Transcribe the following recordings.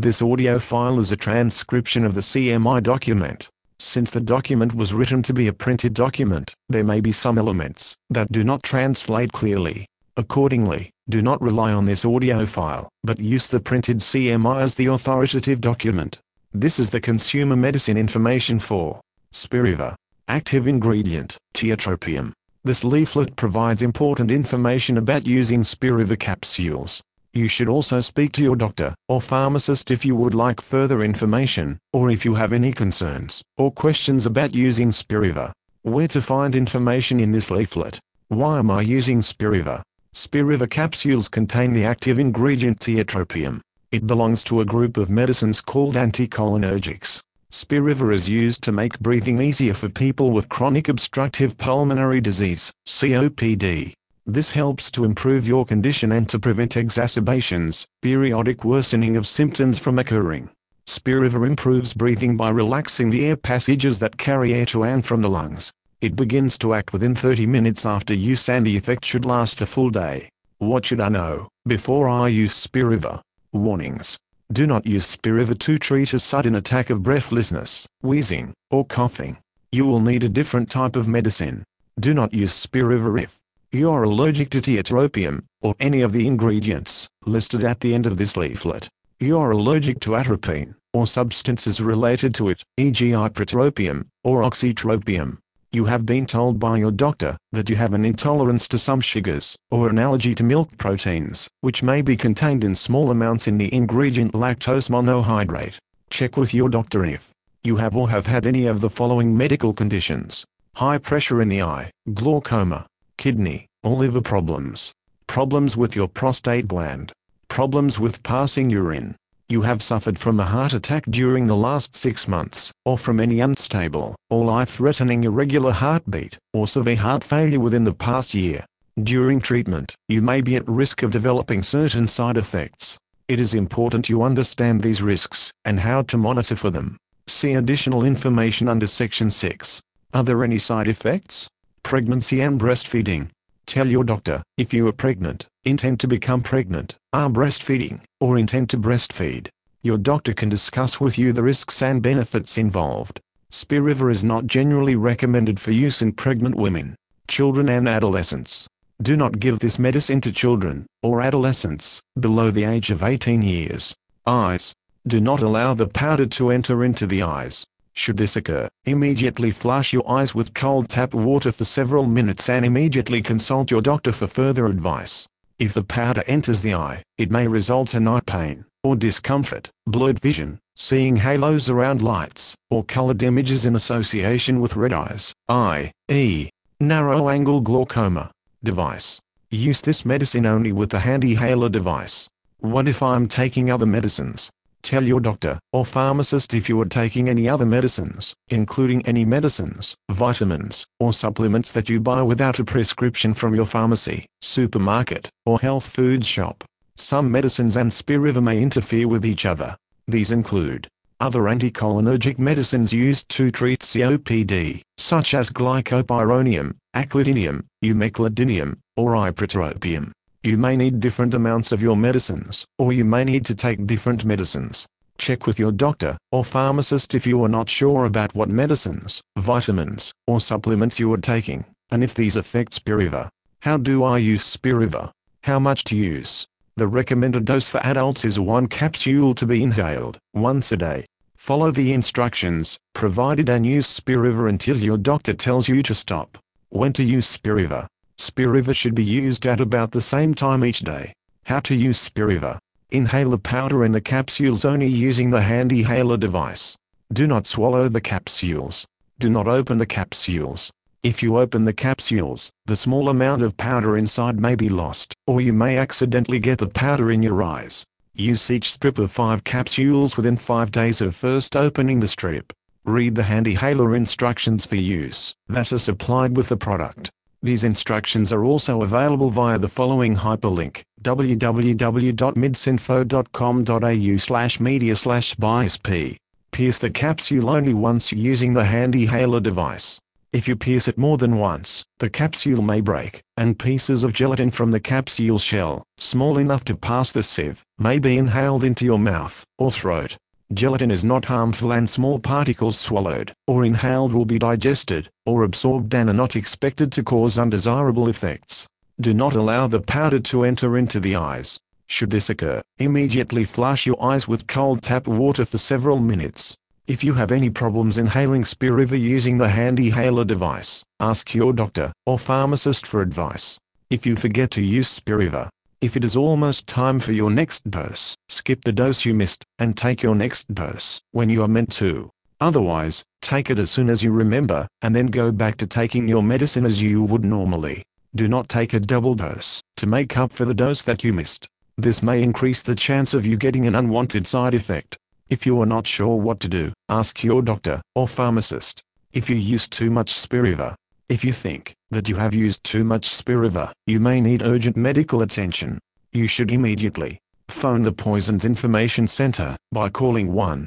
This audio file is a transcription of the CMI document. Since the document was written to be a printed document, there may be some elements that do not translate clearly. Accordingly, do not rely on this audio file, but use the printed CMI as the authoritative document. This is the consumer medicine information for Spiriva. Active ingredient, tiotropium. This leaflet provides important information about using Spiriva capsules. You should also speak to your doctor or pharmacist if you would like further information, or if you have any concerns or questions about using Spiriva. Where to find information in this leaflet? Why am I using Spiriva? Spiriva capsules contain the active ingredient tiotropium. It belongs to a group of medicines called anticholinergics. Spiriva is used to make breathing easier for people with chronic obstructive pulmonary disease, COPD. This helps to improve your condition and to prevent exacerbations, periodic worsening of symptoms from occurring. Spiriva improves breathing by relaxing the air passages that carry air to and from the lungs. It begins to act within 30 minutes after use and the effect should last a full day. What should I know before I use Spiriva? Warnings. Do not use Spiriva to treat a sudden attack of breathlessness, wheezing, or coughing. You will need a different type of medicine. Do not use Spiriva if you are allergic to tiotropium, or any of the ingredients listed at the end of this leaflet. You are allergic to atropine, or substances related to it, e.g. ipratropium, or oxytropium. You have been told by your doctor that you have an intolerance to some sugars, or an allergy to milk proteins, which may be contained in small amounts in the ingredient lactose monohydrate. Check with your doctor if you have or have had any of the following medical conditions: high pressure in the eye, glaucoma, kidney or liver problems, problems with your prostate gland, problems with passing urine. You have suffered from a heart attack during the last 6 months, or from any unstable or life-threatening irregular heartbeat, or severe heart failure within the past year. During treatment, you may be at risk of developing certain side effects. It is important you understand these risks, and how to monitor for them. See additional information under Section 6. Are there any side effects? Pregnancy and breastfeeding. Tell your doctor if you are pregnant, intend to become pregnant, are breastfeeding, or intend to breastfeed. Your doctor can discuss with you the risks and benefits involved. Spiriva is not generally recommended for use in pregnant women, children and adolescents. Do not give this medicine to children or adolescents below the age of 18 years. Eyes. Do not allow the powder to enter into the eyes. Should this occur, immediately flush your eyes with cold tap water for several minutes and immediately consult your doctor for further advice. If the powder enters the eye, it may result in eye pain, or discomfort, blurred vision, seeing halos around lights, or colored images in association with red eyes, i.e., narrow-angle glaucoma. Device. Use this medicine only with the HandiHaler device. What if I'm taking other medicines? Tell your doctor or pharmacist if you are taking any other medicines, including any medicines, vitamins, or supplements that you buy without a prescription from your pharmacy, supermarket, or health food shop. Some medicines and Spiriva may interfere with each other. These include other anticholinergic medicines used to treat COPD, such as glycopyrronium, aclidinium, umeclidinium, or ipratropium. You may need different amounts of your medicines, or you may need to take different medicines. Check with your doctor or pharmacist if you are not sure about what medicines, vitamins, or supplements you are taking, and if these affect Spiriva. How do I use Spiriva? How much to use? The recommended dose for adults is 1 capsule to be inhaled once a day. Follow the instructions provided and use Spiriva until your doctor tells you to stop. When to use Spiriva? Spiriva should be used at about the same time each day. How to use Spiriva? Inhale the powder and the capsules only using the HandiHaler device. Do not swallow the capsules. Do not open the capsules. If you open the capsules, the small amount of powder inside may be lost, or you may accidentally get the powder in your eyes. Use each strip of 5 capsules within 5 days of first opening the strip. Read the HandiHaler instructions for use that are supplied with the product. These instructions are also available via the following hyperlink: www.midsinfo.com.au/media/biasp. Pierce the capsule only once using the HandiHaler device. If you pierce it more than once, the capsule may break, and pieces of gelatin from the capsule shell, small enough to pass the sieve, may be inhaled into your mouth or throat. Gelatin is not harmful and small particles swallowed or inhaled will be digested or absorbed and are not expected to cause undesirable effects. Do not allow the powder to enter into the eyes. Should this occur, immediately flush your eyes with cold tap water for several minutes. If you have any problems inhaling Spiriva using the HandiHaler device, ask your doctor or pharmacist for advice. If you forget to use Spiriva, if it is almost time for your next dose, skip the dose you missed, and take your next dose when you are meant to. Otherwise, take it as soon as you remember, and then go back to taking your medicine as you would normally. Do not take a double dose to make up for the dose that you missed. This may increase the chance of you getting an unwanted side effect. If you are not sure what to do, ask your doctor or pharmacist. If you use too much Spiriva, if you think that you have used too much Spiriva, you may need urgent medical attention. You should immediately phone the Poisons Information Center by calling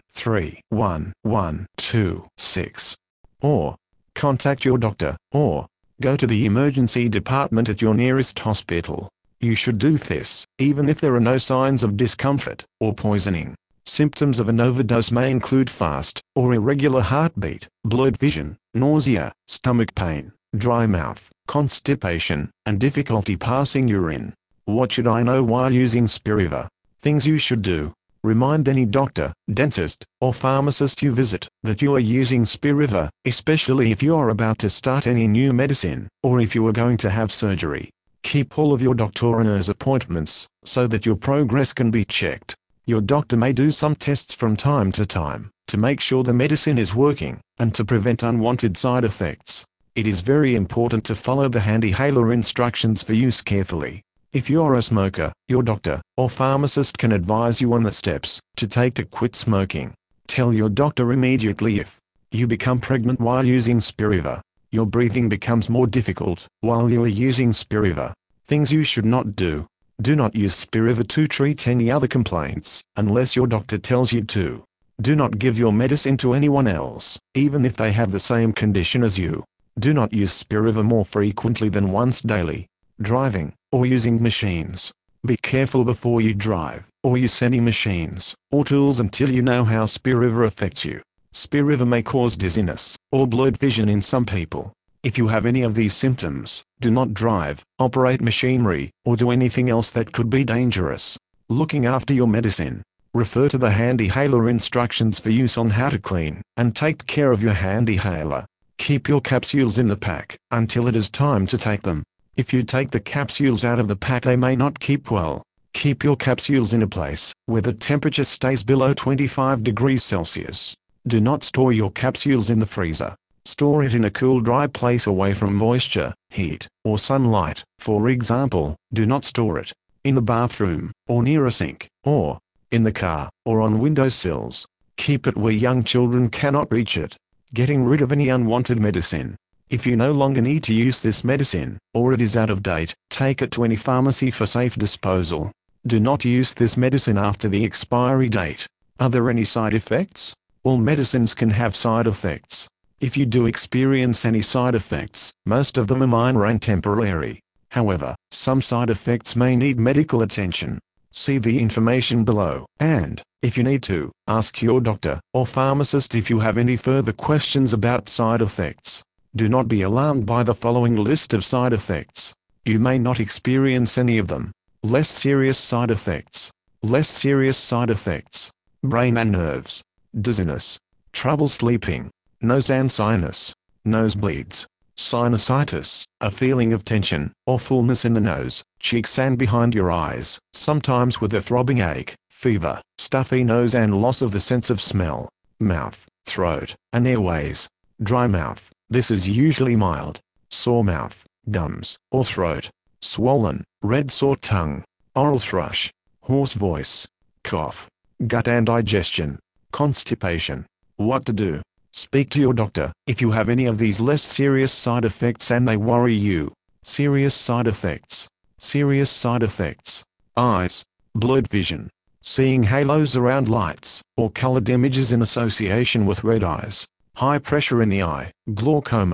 1-311-26, or contact your doctor, or go to the emergency department at your nearest hospital. You should do this, even if there are no signs of discomfort or poisoning. Symptoms of an overdose may include fast or irregular heartbeat, blurred vision, nausea, stomach pain, dry mouth, constipation, and difficulty passing urine. What should I know while using Spiriva? Things you should do. Remind any doctor, dentist, or pharmacist you visit that you are using Spiriva, especially if you are about to start any new medicine, or if you are going to have surgery. Keep all of your doctor and nurse appointments, so that your progress can be checked. Your doctor may do some tests from time to make sure the medicine is working, and to prevent unwanted side effects. It is very important to follow the HandiHaler instructions for use carefully. If you are a smoker, your doctor or pharmacist can advise you on the steps to take to quit smoking. Tell your doctor immediately if you become pregnant while using Spiriva. Your breathing becomes more difficult while you are using Spiriva. Things you should not do. Do not use Spiriva to treat any other complaints, unless your doctor tells you to. Do not give your medicine to anyone else, even if they have the same condition as you. Do not use Spiriva more frequently than once daily. Driving, or using machines. Be careful before you drive, or use any machines, or tools until you know how Spiriva affects you. Spiriva may cause dizziness, or blurred vision in some people. If you have any of these symptoms, do not drive, operate machinery, or do anything else that could be dangerous. Looking after your medicine. Refer to the HandiHaler instructions for use on how to clean and take care of your HandiHaler. Keep your capsules in the pack until it is time to take them. If you take the capsules out of the pack, they may not keep well. Keep your capsules in a place where the temperature stays below 25 degrees Celsius. Do not store your capsules in the freezer. Store it in a cool, dry place away from moisture, heat, or sunlight. For example, do not store it in the bathroom, or near a sink, or in the car, or on windowsills. Keep it where young children cannot reach it. Getting rid of any unwanted medicine. If you no longer need to use this medicine, or it is out of date, take it to any pharmacy for safe disposal. Do not use this medicine after the expiry date. Are there any side effects? All medicines can have side effects. If you do experience any side effects, most of them are minor and temporary. However, some side effects may need medical attention. See the information below, and, if you need to, ask your doctor or pharmacist if you have any further questions about side effects. Do not be alarmed by the following list of side effects. You may not experience any of them. Less serious side effects. Less serious side effects. Brain and nerves. Dizziness. Trouble sleeping. Nose and sinus. Nosebleeds. Sinusitis, a feeling of tension or fullness in the nose, cheeks and behind your eyes, sometimes with a throbbing ache, fever, stuffy nose and loss of the sense of smell. Mouth, throat, and airways. Dry mouth, this is usually mild. Sore mouth, gums, or throat. Swollen, red sore tongue. Oral thrush. Hoarse voice. Cough. Gut and digestion. Constipation. What to do? Speak to your doctor if you have any of these less serious side effects and they worry you. Serious side effects. Serious side effects. Eyes. Blurred vision. Seeing halos around lights, or colored images in association with red eyes. High pressure in the eye. Glaucoma.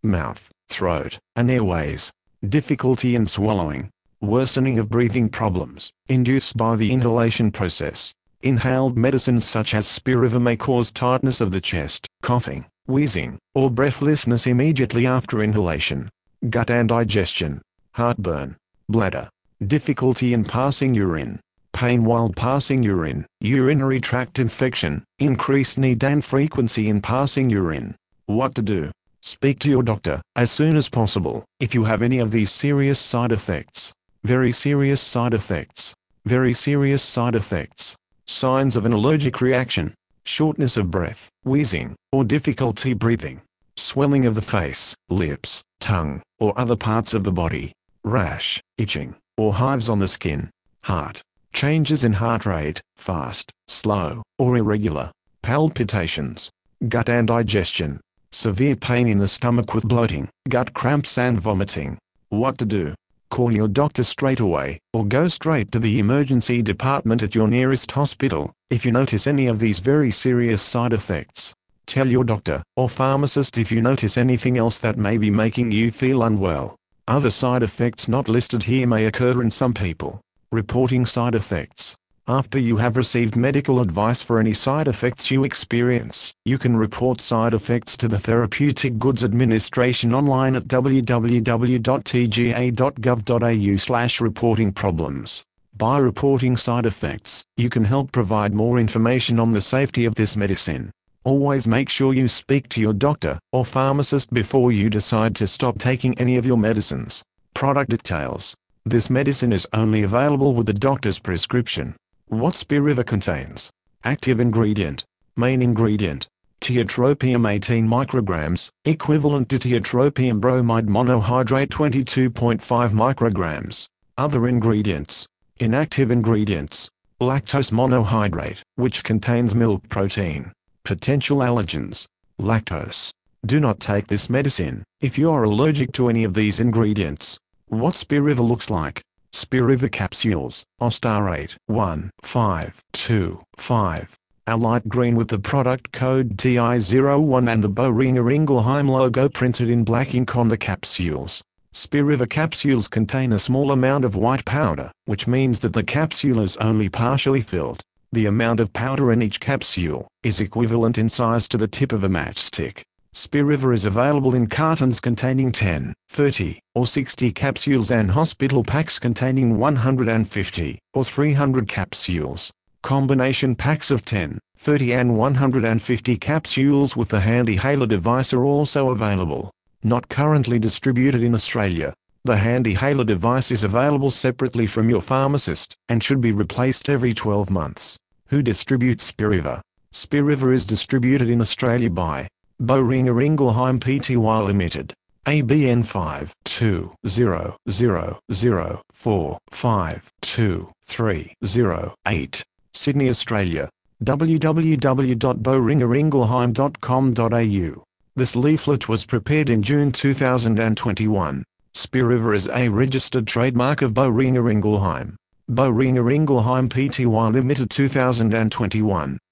mouth, throat, and airways, difficulty in swallowing, worsening of breathing problems, induced by the inhalation process. Inhaled medicines such as Spiriva may cause tightness of the chest, coughing, wheezing, or breathlessness immediately after inhalation. Gut and digestion, heartburn, bladder, difficulty in passing urine, pain while passing urine, urinary tract infection, increased need and frequency in passing urine. What to do? Speak to your doctor as soon as possible if you have any of these serious side effects. Very serious side effects. Very serious side effects. Signs of an allergic reaction: shortness of breath, wheezing, or difficulty breathing, swelling of the face, lips, tongue, or other parts of the body, rash, itching, or hives on the skin, heart, changes in heart rate, fast, slow, or irregular, palpitations, gut and digestion, severe pain in the stomach with bloating, gut cramps and vomiting. What to do? Call your doctor straight away, or go straight to the emergency department at your nearest hospital, if you notice any of these very serious side effects. Tell your doctor, or pharmacist if you notice anything else that may be making you feel unwell. Other side effects not listed here may occur in some people. Reporting side effects. After you have received medical advice for any side effects you experience, you can report side effects to the Therapeutic Goods Administration online at www.tga.gov.au/reportingproblems. By reporting side effects, you can help provide more information on the safety of this medicine. Always make sure you speak to your doctor or pharmacist before you decide to stop taking any of your medicines. Product details. This medicine is only available with the doctor's prescription. What Spiriva contains. Active ingredient. Main ingredient: tiotropium 18 micrograms, equivalent to tiotropium bromide monohydrate 22.5 micrograms. Other ingredients. Inactive ingredients: lactose monohydrate, which contains milk protein. Potential allergens. Lactose. Do not take this medicine if you are allergic to any of these ingredients. What Spiriva looks like. Spiriva capsules, Ostarate 1525, are light green with the product code TI01 and the Boehringer Ingelheim logo printed in black ink on the capsules. Spiriva capsules contain a small amount of white powder, which means that the capsule is only partially filled. The amount of powder in each capsule is equivalent in size to the tip of a matchstick. Spiriva is available in cartons containing 10, 30, or 60 capsules and hospital packs containing 150 or 300 capsules. Combination packs of 10, 30 and 150 capsules with the HandiHaler device are also available. Not currently distributed in Australia. The HandiHaler device is available separately from your pharmacist and should be replaced every 12 months. Who distributes Spiriva? Spiriva is distributed in Australia by Boehringer Ingelheim Pty Limited. ABN 520004523008. Sydney, Australia. www.boehringeringelheim.com.au. This leaflet was prepared in June 2021. Spiriva is a registered trademark of Boehringer Ingelheim. Boehringer Ingelheim Pty Limited 2021.